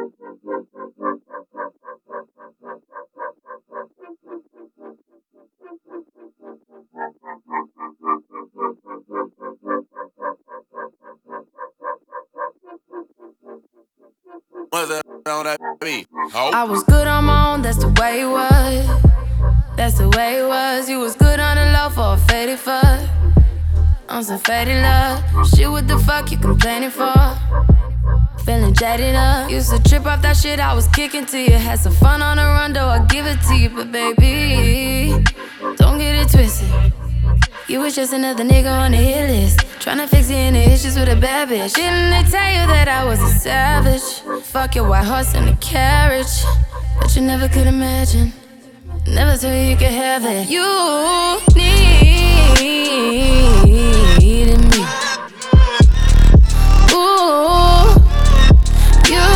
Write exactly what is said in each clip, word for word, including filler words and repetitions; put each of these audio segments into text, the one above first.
I was good on my own, that's the way it was. That's the way it was. You was good on the low for a faded fuck. On some faded love. Shit, what the fuck you complaining for? Feeling jaded up. Used to trip off that shit I was kicking to you. Had some fun on the run, though I give it to you. But baby, don't get it twisted. You was just another nigga on the hit list, tryna fix any issues with a bad bitch. Didn't they tell you that I was a savage? Fuck your white horse and a carriage. But you never could imagine, never told you you could have it. You needed me. Ooh, you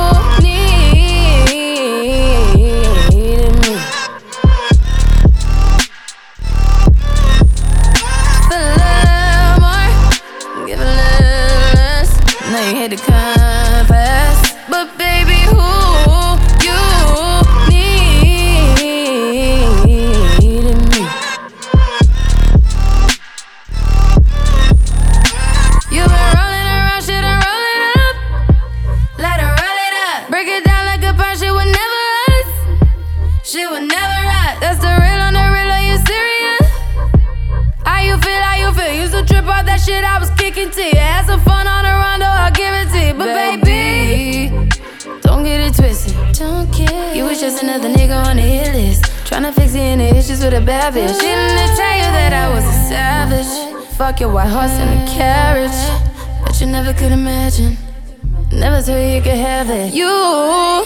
needed me. Feel a little more, give a little less. Now you hit the compass, but baby, who you needed me. You been rolling around, shit, and roll it up. Let her roll it up. Break it down like a punch, shit would never rust. Shit would never rust. That's the real on the real, are you serious? How you feel, how you feel? Used to trip off that shit I was kicking to you. Had some fun on the run, though I'll give it to you. But baby, don't get it twisted. Don't get You was just another nigga on the hit list, tryna fix any issues with a bad bitch. Didn't they tell you that I was a savage? Fuck your white horse and a carriage. But you never could imagine, never told you you could have it. You